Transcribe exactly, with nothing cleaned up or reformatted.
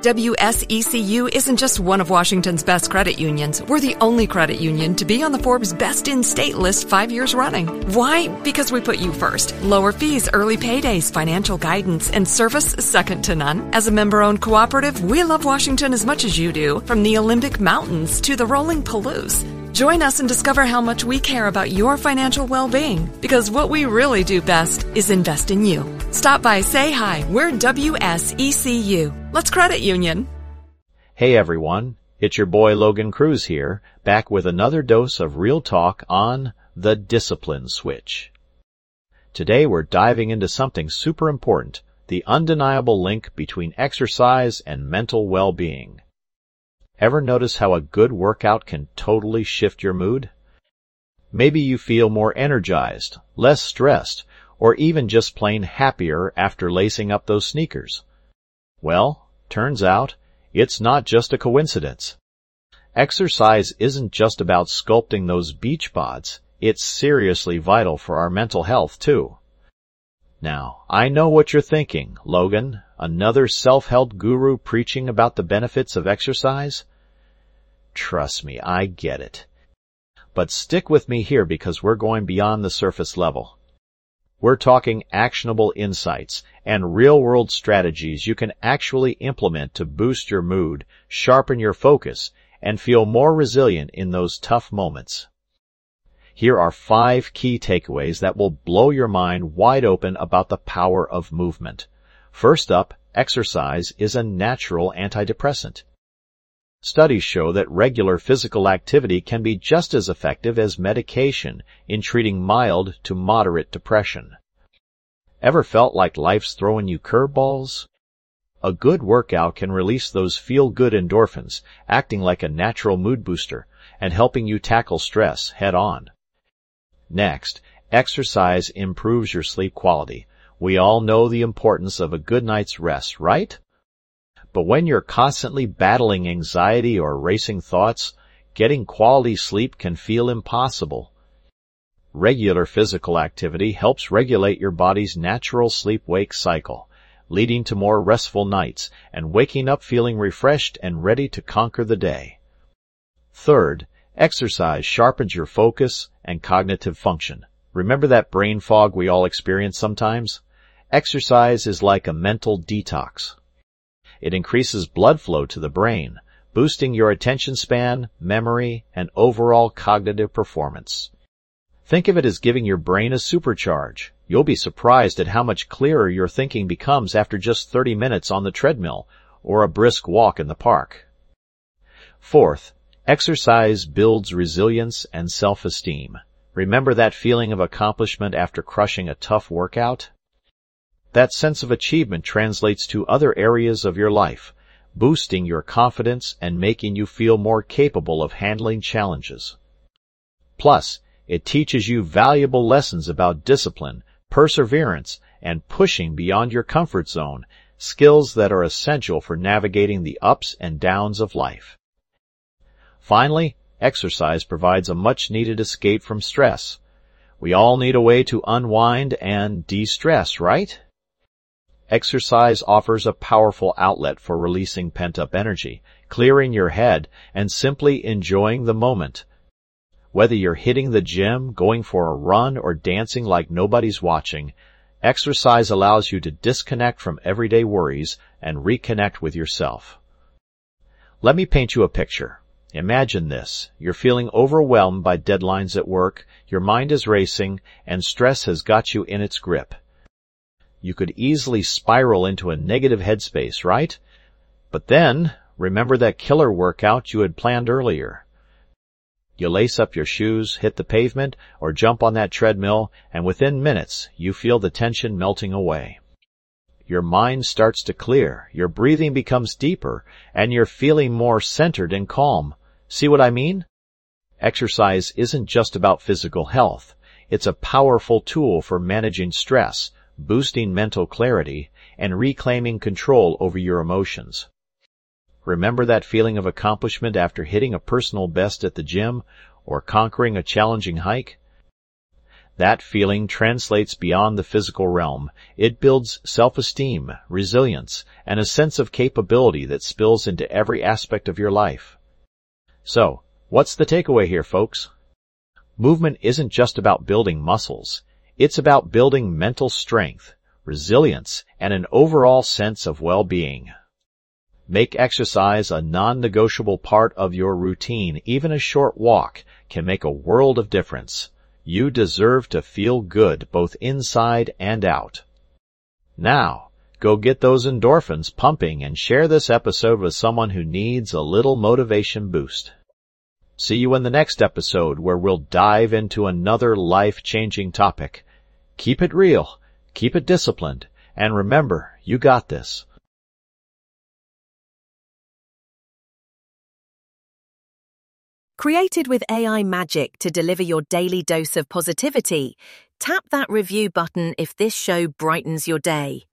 W S E C U isn't just one of Washington's best credit unions. We're the only credit union to be on the Forbes Best in State list five years running. Why? Because we put you first. Lower fees, early paydays, financial guidance, and service second to none. As a member-owned cooperative, we love Washington as much as you do, from the Olympic Mountains to the rolling Palouse. Join us and discover how much we care about your financial well-being, because what we really do best is invest in you. Stop by, say hi. We're W S E C U. Let's credit union. Hey everyone, it's your boy Logan Cruz here, back with another dose of real talk on the discipline switch. Today we're diving into something super important, the undeniable link between exercise and mental well-being. Ever notice how a good workout can totally shift your mood? Maybe you feel more energized, less stressed, or even just plain happier after lacing up those sneakers. Well, turns out, it's not just a coincidence. Exercise isn't just about sculpting those beach bods, it's seriously vital for our mental health too. Now, I know what you're thinking, Logan, another self-help guru preaching about the benefits of exercise? Trust me, I get it. But stick with me here because we're going beyond the surface level. We're talking actionable insights and real-world strategies you can actually implement to boost your mood, sharpen your focus, and feel more resilient in those tough moments. Here are five key takeaways that will blow your mind wide open about the power of movement. First up, exercise is a natural antidepressant. Studies show that regular physical activity can be just as effective as medication in treating mild to moderate depression. Ever felt like life's throwing you curveballs? A good workout can release those feel-good endorphins, acting like a natural mood booster and helping you tackle stress head-on. Next, exercise improves your sleep quality. We all know the importance of a good night's rest, right? But when you're constantly battling anxiety or racing thoughts, getting quality sleep can feel impossible. Regular physical activity helps regulate your body's natural sleep-wake cycle, leading to more restful nights and waking up feeling refreshed and ready to conquer the day. Third, exercise sharpens your focus and cognitive function. Remember that brain fog we all experience sometimes? Exercise is like a mental detox. It increases blood flow to the brain, boosting your attention span, memory, and overall cognitive performance. Think of it as giving your brain a supercharge. You'll be surprised at how much clearer your thinking becomes after just thirty minutes on the treadmill or a brisk walk in the park. Fourth, exercise builds resilience and self-esteem. Remember that feeling of accomplishment after crushing a tough workout? That sense of achievement translates to other areas of your life, boosting your confidence and making you feel more capable of handling challenges. Plus, it teaches you valuable lessons about discipline, perseverance, and pushing beyond your comfort zone, skills that are essential for navigating the ups and downs of life. Finally, exercise provides a much-needed escape from stress. We all need a way to unwind and de-stress, right? Exercise offers a powerful outlet for releasing pent-up energy, clearing your head, and simply enjoying the moment. Whether you're hitting the gym, going for a run, or dancing like nobody's watching, exercise allows you to disconnect from everyday worries and reconnect with yourself. Let me paint you a picture. Imagine this. You're feeling overwhelmed by deadlines at work, your mind is racing, and stress has got you in its grip. You could easily spiral into a negative headspace, right? But then, remember that killer workout you had planned earlier. You lace up your shoes, hit the pavement, or jump on that treadmill, and within minutes, you feel the tension melting away. Your mind starts to clear, your breathing becomes deeper, and you're feeling more centered and calm. See what I mean? Exercise isn't just about physical health. It's a powerful tool for managing stress, boosting mental clarity, and reclaiming control over your emotions. Remember that feeling of accomplishment after hitting a personal best at the gym or conquering a challenging hike? That feeling translates beyond the physical realm. It builds self-esteem, resilience, and a sense of capability that spills into every aspect of your life. So, what's the takeaway here, folks? Movement isn't just about building muscles. It's about building mental strength, resilience, and an overall sense of well-being. Make exercise a non-negotiable part of your routine. Even a short walk can make a world of difference. You deserve to feel good, both inside and out. Now, go get those endorphins pumping and share this episode with someone who needs a little motivation boost. See you in the next episode, where we'll dive into another life-changing topic. Keep it real, keep it disciplined, and remember, you got this. Created with A I magic to deliver your daily dose of positivity, tap that review button if this show brightens your day.